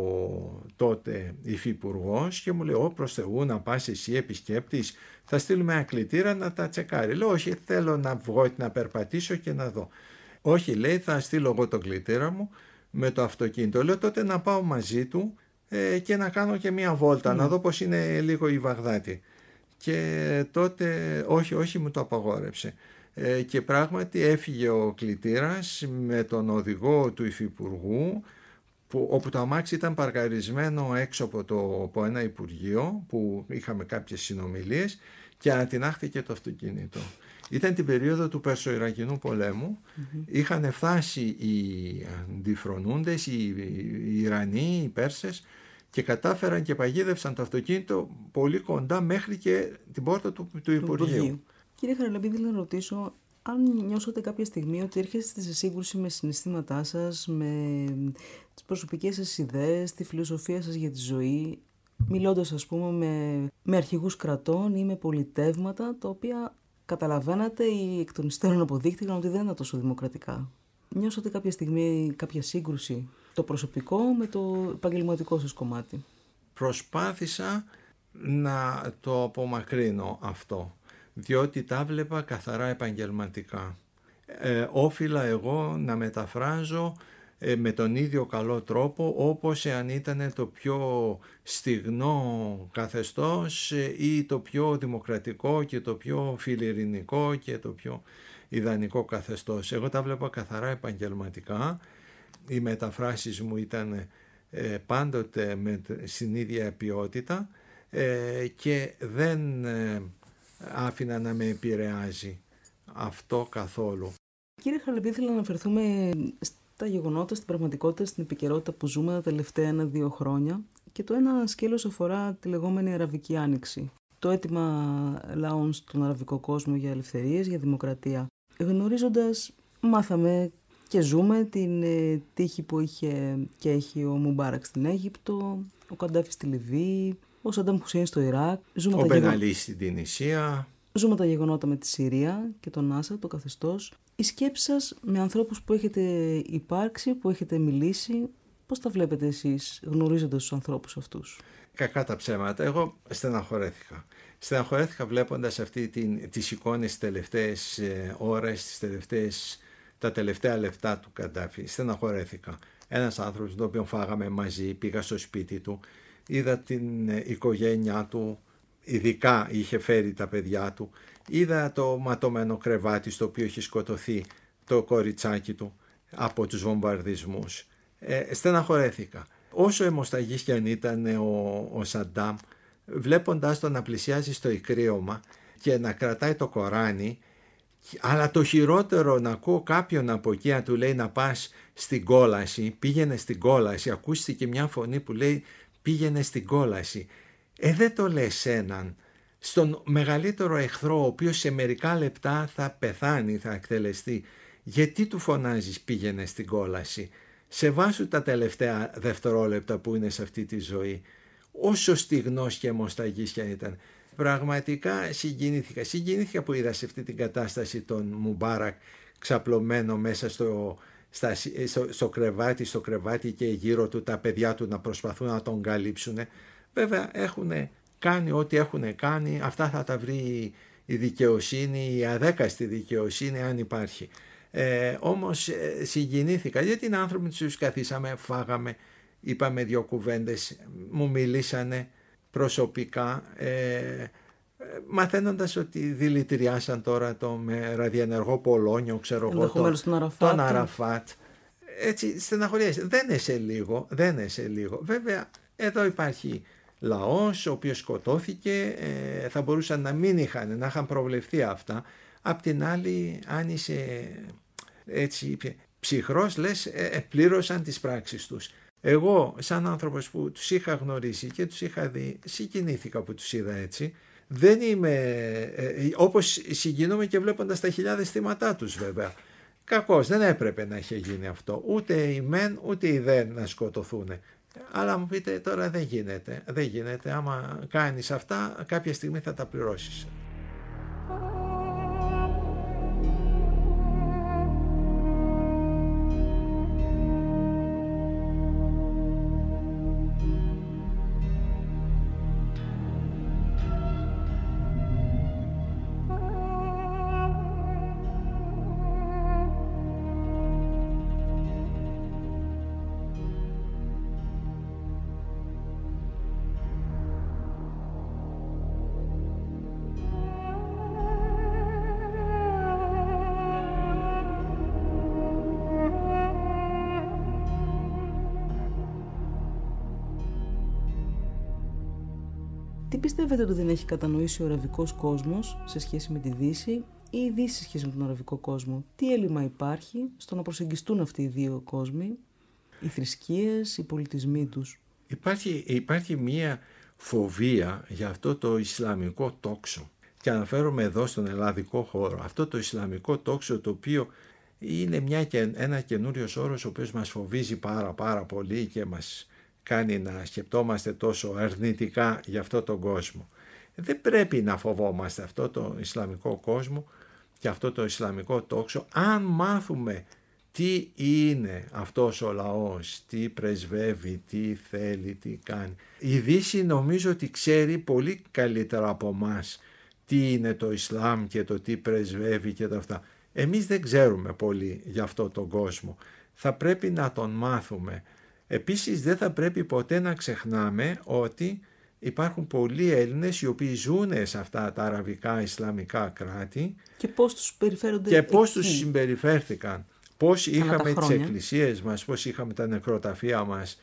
ο τότε υφυπουργός και μου λέει, προς Θεού να πας εσύ επισκέπτης, θα στείλουμε ένα κλητήρα να τα τσεκάρει. Λέω, όχι, θέλω να βγω, να περπατήσω και να δω. Όχι, λέει, θα στείλω εγώ τον κλητήρα μου με το αυτοκίνητο. Λέω, τότε να πάω μαζί του και να κάνω και μία βόλτα, να δω πως είναι λίγο η Βαγδάτη. Και τότε, όχι, μου το απαγόρεψε. Και πράγματι έφυγε ο κλητήρας με τον οδηγό του υφυπουργού, όπου το αμάξι ήταν παρκαρισμένο έξω από ένα υπουργείο που είχαμε κάποιες συνομιλίες και ανατινάχθηκε το αυτοκίνητο. Ήταν την περίοδο του Περσο-Ιρακινού πολέμου, είχαν φτάσει οι αντιφρονούντες, οι Ιρανοί, οι Πέρσες και κατάφεραν και παγίδευσαν το αυτοκίνητο πολύ κοντά μέχρι και την πόρτα του Υπουργείου. Κύριε Χαραλαμπίδη, θέλω να ρωτήσω αν νιώσατε κάποια στιγμή ότι έρχεστε σε σύγκρουση με συναισθήματά σας, με τις προσωπικές σας ιδέες, τη φιλοσοφία σας για τη ζωή, μιλώντας ας πούμε με αρχηγούς κρατών ή με πολιτεύματα τα οποία καταλαβαίνατε ή εκ των υστέρων αποδείχτηκαν ότι δεν ήταν τόσο δημοκρατικά. Νιώσατε κάποια στιγμή κάποια σύγκρουση, το προσωπικό με το επαγγελματικό σας κομμάτι? Προσπάθησα να το απομακρύνω αυτό, διότι τα βλέπα καθαρά επαγγελματικά. Όφιλα εγώ να μεταφράζω με τον ίδιο καλό τρόπο όπως εάν ήταν το πιο στιγνό καθεστώς ή το πιο δημοκρατικό και το πιο φιλιρινικό και το πιο ιδανικό καθεστώς. Εγώ τα βλέπα καθαρά επαγγελματικά. Οι μεταφράσεις μου ήταν πάντοτε στην ίδια ποιότητα και δεν άφηνα να με επηρεάζει αυτό καθόλου. Κύριε Χαραλαμπίδη, θέλω να αναφερθούμε στα γεγονότα, στην πραγματικότητα, στην επικαιρότητα που ζούμε τα τελευταία 1-2 χρόνια και το ένα σκέλος αφορά τη λεγόμενη Αραβική Άνοιξη. Το αίτημα λαών στον αραβικό κόσμο για ελευθερίες, για δημοκρατία. Γνωρίζοντας, μάθαμε και ζούμε την τύχη που είχε και έχει ο Μουμπάρακ στην Αίγυπτο, ο Καντάφη στη Λιβύη, ο Σαντάμ Χουσέιν στο Ιράκ. Ο Μπεν Αλί στην Τινησία. Ζούμε τα γεγονότα με τη Συρία και τον Άσαντ, το καθεστώς. Η σκέψη σας με ανθρώπους που έχετε υπάρξει, που έχετε μιλήσει, πώς τα βλέπετε εσείς γνωρίζοντας τους ανθρώπους αυτούς? Κακά τα ψέματα. Εγώ στεναχωρέθηκα. Στεναχωρέθηκα βλέποντας τις εικόνες τις τελευταίες ώρες, τα τελευταία λεπτά του Καντάφη. Στεναχωρέθηκα. Ένας άνθρωπος τον οποίο φάγαμε μαζί, πήγα στο σπίτι του, είδα την οικογένειά του, ειδικά είχε φέρει τα παιδιά του, είδα το ματωμένο κρεβάτι στο οποίο είχε σκοτωθεί το κοριτσάκι του από τους βομβαρδισμούς. Στεναχωρέθηκα. Όσο αιμοσταγής κι αν ήταν ο Σαντάμ, βλέποντας τον να πλησιάζει στο ικρίωμα και να κρατάει το Κοράνι, αλλά το χειρότερο να ακούω κάποιον από εκεί να του λέει να πας στην κόλαση, πήγαινε στην κόλαση, ακούστηκε μια φωνή που λέει πήγαινε στην κόλαση. Δεν το λες έναν, στον μεγαλύτερο εχθρό ο οποίος σε μερικά λεπτά θα πεθάνει, θα εκτελεστεί. Γιατί του φωνάζεις πήγαινε στην κόλαση? Σεβάσου τα τελευταία δευτερόλεπτα που είναι σε αυτή τη ζωή, όσο στιγνός και αιμοσταγής κι αν ήταν. Πραγματικά συγκινήθηκα που είδα σε αυτή την κατάσταση τον Μουμπάρακ ξαπλωμένο μέσα στο κρεβάτι και γύρω του τα παιδιά του να προσπαθούν να τον καλύψουν. Βέβαια έχουν κάνει ό,τι έχουν κάνει, αυτά θα τα βρει η δικαιοσύνη, η αδέκαστη δικαιοσύνη αν υπάρχει. Όμως συγκινήθηκα γιατί είναι άνθρωποι τους καθίσαμε, φάγαμε, είπαμε 2 κουβέντες, μου μιλήσανε προσωπικά, μαθαίνοντας ότι δηλητηριάσαν τώρα με ραδιενεργό πολόνιο, ξέρω εγώ, τον Αραφάτ. Έτσι στεναχωριέσαι. Δεν είναι σε λίγο. Βέβαια εδώ υπάρχει λαός ο οποίος σκοτώθηκε, θα μπορούσαν να μην είχαν προβλεφθεί αυτά. Απ' την άλλη, αν είσαι έτσι ψυχρός, λες πλήρωσαν τις πράξεις τους. Εγώ σαν άνθρωπος που τους είχα γνωρίσει και τους είχα δει, συγκινήθηκα που τους είδα έτσι. Δεν είμαι όπως συγκινούμε και βλέποντας τα χιλιάδες θύματά τους βέβαια. Κακώς, δεν έπρεπε να είχε γίνει αυτό. Ούτε οι μεν ούτε οι δεν να σκοτωθούν. Αλλά μου πείτε τώρα δεν γίνεται. Άμα κάνεις αυτά κάποια στιγμή θα τα πληρώσεις. Τι πιστεύετε ότι δεν έχει κατανοήσει ο αραβικός κόσμος σε σχέση με τη Δύση ή η Δύση σε σχέση με τον αραβικό κόσμο? Τι έλλειμμα υπάρχει στο να προσεγγιστούν αυτοί οι δύο κόσμοι, οι θρησκείες, οι πολιτισμοί τους? Υπάρχει μία φοβία για αυτό το ισλαμικό τόξο. Και αναφέρομαι εδώ στον ελλαδικό χώρο. Αυτό το ισλαμικό τόξο το οποίο είναι ένα καινούριος όρος ο οποίος μας φοβίζει πάρα πολύ και μας κάνει να σκεπτόμαστε τόσο αρνητικά για αυτό τον κόσμο. Δεν πρέπει να φοβόμαστε αυτό το ισλαμικό κόσμο και αυτό το ισλαμικό τόξο αν μάθουμε τι είναι αυτός ο λαός, τι πρεσβεύει, τι θέλει, τι κάνει. Η Δύση νομίζω ότι ξέρει πολύ καλύτερα από μας τι είναι το Ισλάμ και το τι πρεσβεύει και τα αυτά. Εμείς δεν ξέρουμε πολύ για αυτό τον κόσμο. Θα πρέπει να τον μάθουμε. Επίσης δεν θα πρέπει ποτέ να ξεχνάμε ότι υπάρχουν πολλοί Έλληνες οι οποίοι ζουν σε αυτά τα αραβικά ισλαμικά κράτη και πώς τους περιφέρονται και πώς τους συμπεριφέρθηκαν. Πώς είχαμε τις εκκλησίες μας, πώς είχαμε τα νεκροταφεία μας,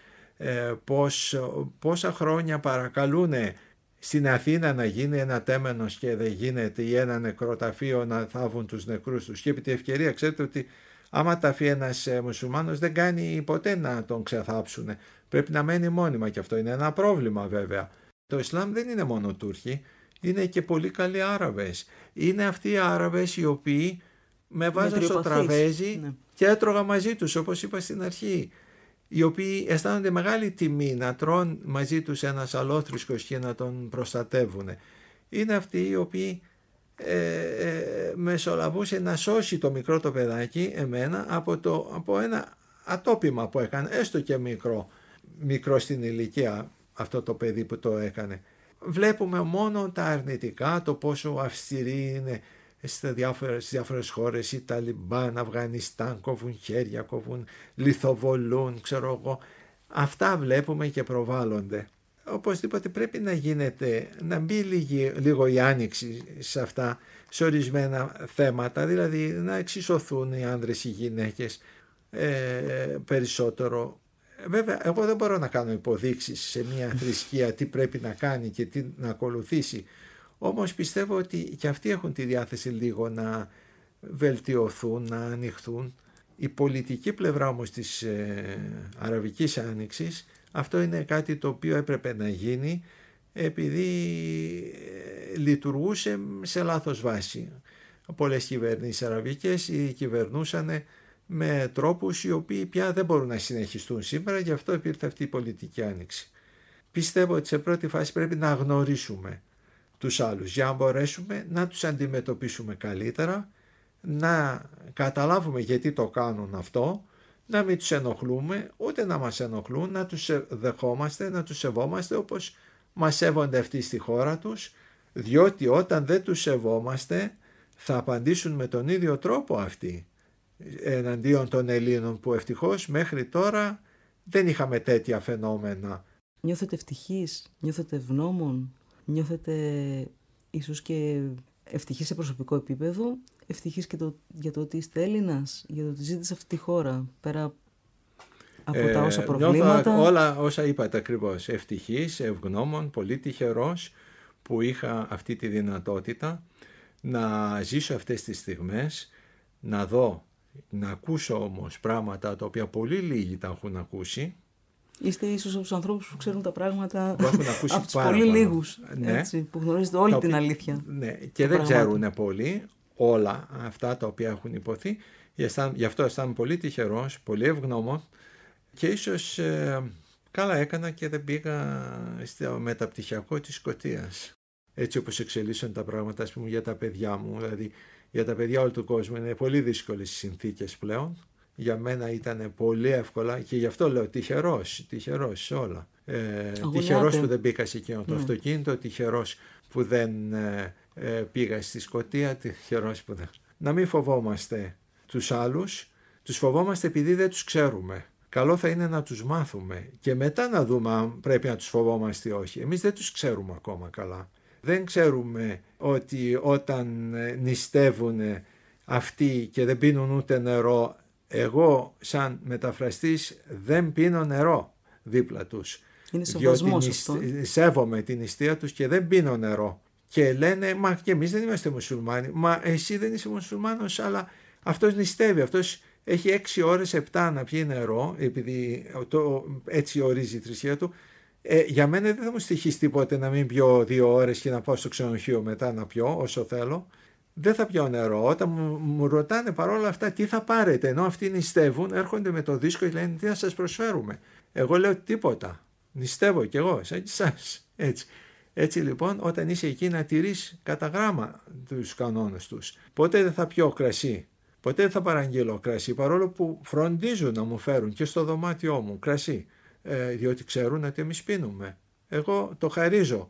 πόσα χρόνια παρακαλούν στην Αθήνα να γίνει ένα τέμενος και δεν γίνεται ή ένα νεκροταφείο να θάβουν τους νεκρούς τους. Και επί τη ευκαιρία ξέρετε ότι άμα ταφεί ένας μουσουλμάνος δεν κάνει ποτέ να τον ξεθάψουν. Πρέπει να μένει μόνιμα και αυτό είναι ένα πρόβλημα βέβαια. Το Ισλάμ δεν είναι μόνο Τούρκοι, είναι και πολύ καλοί Άραβες. Είναι αυτοί οι Άραβες οι οποίοι με βάζαν στο τραπέζι και έτρωγα μαζί τους όπως είπα στην αρχή. Οι οποίοι αισθάνονται μεγάλη τιμή να τρώνε μαζί τους ένας αλόθρησκος και να τον προστατεύουν. Είναι αυτοί οι οποίοι μεσολαβούσε να σώσει το μικρό το παιδάκι, εμένα, από ένα ατόπιμα που έκανε, έστω και μικρό στην ηλικία αυτό το παιδί που το έκανε. Βλέπουμε μόνο τα αρνητικά, το πόσο αυστηρή είναι στις διάφορες χώρες, οι Ταλιμπάν, Αφγανιστάν, κόβουν χέρια, λιθοβολούν, ξέρω εγώ. Αυτά βλέπουμε και προβάλλονται. Οπωσδήποτε πρέπει να μπει λίγο η άνοιξη σε αυτά, σε ορισμένα θέματα, δηλαδή να εξισωθούν οι άνδρες, οι γυναίκες περισσότερο. Βέβαια, εγώ δεν μπορώ να κάνω υποδείξεις σε μια θρησκεία τι πρέπει να κάνει και τι να ακολουθήσει. Όμως πιστεύω ότι και αυτοί έχουν τη διάθεση λίγο να βελτιωθούν, να ανοιχθούν. Η πολιτική πλευρά όμως της Αραβικής Άνοιξης, αυτό είναι κάτι το οποίο έπρεπε να γίνει επειδή λειτουργούσε σε λάθος βάση. Πολλές κυβερνήσεις αραβικές κυβερνούσαν με τρόπους οι οποίοι πια δεν μπορούν να συνεχιστούν σήμερα, γι' αυτό υπήρχε αυτή η πολιτική άνοιξη. Πιστεύω ότι σε πρώτη φάση πρέπει να γνωρίσουμε τους άλλους για να μπορέσουμε να τους αντιμετωπίσουμε καλύτερα, να καταλάβουμε γιατί το κάνουν αυτό, να μην τους ενοχλούμε, ούτε να μας ενοχλούν, να τους δεχόμαστε, να τους σεβόμαστε όπως μας σέβονται αυτοί στη χώρα τους, διότι όταν δεν τους σεβόμαστε θα απαντήσουν με τον ίδιο τρόπο αυτοί εναντίον των Ελλήνων, που ευτυχώς μέχρι τώρα δεν είχαμε τέτοια φαινόμενα. Νιώθετε ευτυχείς, νιώθετε ευγνώμων, νιώθετε ίσως και ευτυχείς σε προσωπικό επίπεδο, ευτυχείς και για το ότι είστε Έλληνας, για το ότι ζείτε σε αυτή τη χώρα, πέρα από τα όσα προβλήματα. Νιώθω όλα όσα είπατε ακριβώς. Ευτυχής, ευγνώμων, πολύ τυχερός που είχα αυτή τη δυνατότητα να ζήσω αυτές τις στιγμές, να δω, να ακούσω όμως πράγματα τα οποία πολύ λίγοι τα έχουν ακούσει. Είστε ίσως από τους ανθρώπους που ξέρουν τα πράγματα από τους πολύ λίγους, έτσι, που γνωρίζετε όλη την αλήθεια. Ναι, και δεν ξέρουν πολύ όλα αυτά τα οποία έχουν υποθεί. Γι' αυτό αισθάνομαι πολύ τυχερός, πολύ ευγνώμων και ίσως καλά έκανα και δεν πήγα στο μεταπτυχιακό της Σκωτίας. Έτσι όπως εξελίσσονται τα πράγματα, ας πούμε, για τα παιδιά μου, δηλαδή για τα παιδιά όλου του κόσμου είναι πολύ δύσκολες οι συνθήκες πλέον. Για μένα ήταν πολύ εύκολα και γι' αυτό λέω τυχερός σε όλα. Τυχερός που δεν μπήκα σε εκείνο το αυτοκίνητο, τυχερός που δεν πήγα στη Σκωτία, τυχερός που δεν... Να μην φοβόμαστε τους άλλους, τους φοβόμαστε επειδή δεν τους ξέρουμε. Καλό θα είναι να τους μάθουμε και μετά να δούμε αν πρέπει να τους φοβόμαστε ή όχι. Εμείς δεν τους ξέρουμε ακόμα καλά. Δεν ξέρουμε ότι όταν νηστεύουν αυτοί και δεν πίνουν ούτε νερό, εγώ σαν μεταφραστής δεν πίνω νερό δίπλα τους. Είναι σεβασμός αυτό. Σέβομαι την νηστεία τους και δεν πίνω νερό. Και λένε, μα και εμείς δεν είμαστε μουσουλμάνοι. Μα εσύ δεν είσαι μουσουλμάνος, αλλά αυτός νηστεύει. Αυτός έχει 6 ώρες, 7 να πιει νερό, επειδή έτσι ορίζει η θρησκεία του. Για μένα δεν θα μου στοιχήσει τίποτε να μην πιω 2 ώρες και να πάω στο ξενοδοχείο μετά να πιω όσο θέλω. Δεν θα πιω νερό. Όταν μου ρωτάνε παρόλα αυτά τι θα πάρετε, ενώ αυτοί νηστεύουν, έρχονται με το δίσκο και λένε τι θα σας προσφέρουμε. Εγώ λέω τίποτα. Νηστεύω κι εγώ, σαν και εσάς. Έτσι λοιπόν, όταν είσαι εκεί να τηρείς κατά γράμμα τους κανόνες τους. Ποτέ δεν θα πιω κρασί. Ποτέ δεν θα παραγγείλω κρασί, παρόλο που φροντίζουν να μου φέρουν και στο δωμάτιό μου κρασί. Διότι ξέρουν ότι εμείς πίνουμε. Εγώ το χαρίζω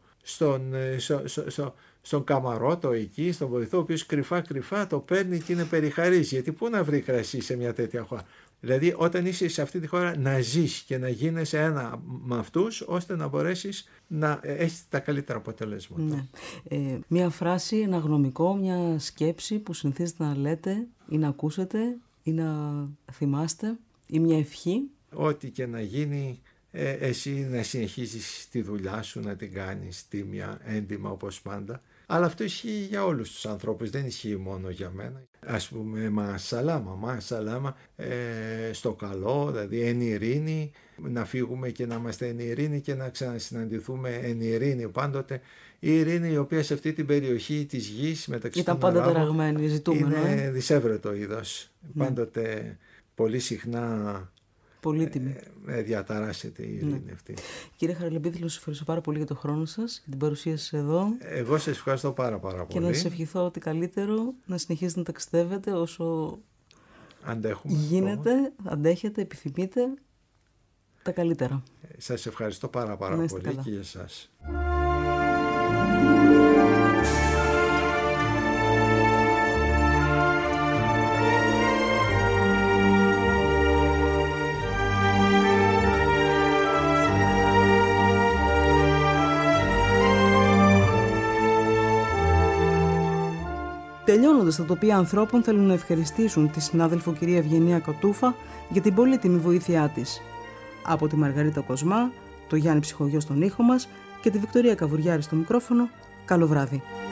στον καμαρότο εκεί, στον βοηθό, ο οποίος κρυφά το παίρνει και είναι περιχαρής. Γιατί πού να βρει κρασί σε μια τέτοια χώρα. Δηλαδή όταν είσαι σε αυτή τη χώρα να ζεις και να γίνεσαι ένα με αυτούς, ώστε να μπορέσεις να έχεις τα καλύτερα αποτελέσματα. Ναι. Μια φράση, ένα γνωμικό, μια σκέψη που συνηθίζετε να λέτε ή να ακούσετε ή να θυμάστε ή μια ευχή. Ό,τι και να γίνει, εσύ να συνεχίζεις τη δουλειά σου, να την κάνεις τίμια, έντιμα όπως πάντα. Αλλά αυτό ισχύει για όλους τους ανθρώπους, δεν ισχύει μόνο για μένα. Ας πούμε, μασαλάμα, στο καλό, δηλαδή εν ειρήνη, να φύγουμε και να είμαστε εν ειρήνη και να ξανασυναντηθούμε εν ειρήνη πάντοτε. Η ειρήνη η οποία σε αυτή την περιοχή της γης μεταξύ ήταν των πάντα τεραγμένη, ζητούμενο. Είναι δυσέβρετο είδος. Πάντοτε πολύ συχνά Πολύτιμη. διαταράσσεται η ειρήνη αυτή. Κύριε Χαραλαμπίδη, θέλω να σας ευχαριστώ πάρα πολύ για τον χρόνο σας, για την παρουσία σας εδώ. Εγώ σας ευχαριστώ πάρα πολύ. Και να σας ευχηθώ ότι καλύτερο, να συνεχίσετε να ταξιδεύετε όσο γίνεται, αντέχετε, επιθυμείτε. Τα καλύτερα. Σας ευχαριστώ πάρα πολύ καλά. Και για εσάς. Τελειώνοντας, τα τοπία ανθρώπων θέλουν να ευχαριστήσουν τη συνάδελφο κυρία Ευγενία Κατούφα για την πολύτιμη βοήθειά της. Από τη Μαργαρίτα Κοσμά, το Γιάννη Ψυχογιό στον ήχο μας και τη Βικτωρία Καβουριάρη στο μικρόφωνο, καλό βράδυ.